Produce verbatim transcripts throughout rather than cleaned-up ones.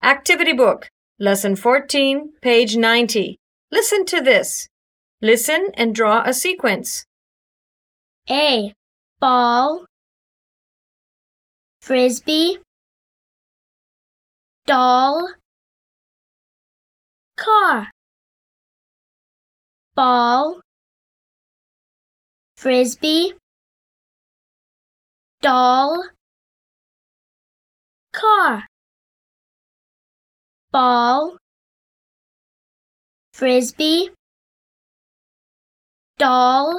Activity book, lesson fourteen, page ninety. Listen to this. Listen and draw a sequence. A. Ball, frisbee, doll, car. Ball, frisbee, doll, car. Ball, frisbee, doll,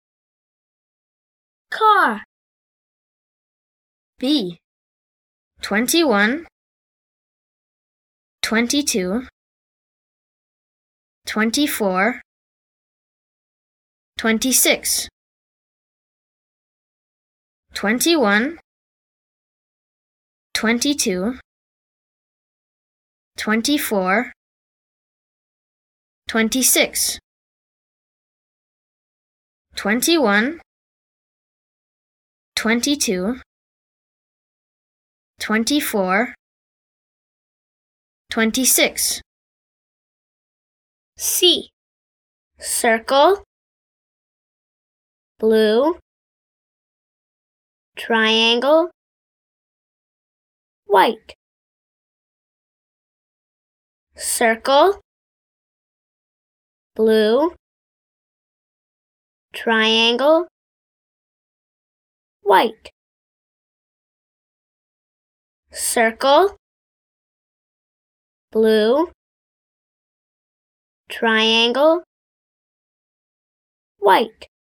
car. B. Twenty-one, twenty-two, twenty-four, twenty-six. Twenty-one, twenty-two, twenty-four, twenty-six. Twenty-one, twenty-two, twenty-four, twenty-six. C. Circle, blue, triangle, white. Circle, blue, triangle, white. Circle, blue, triangle, white.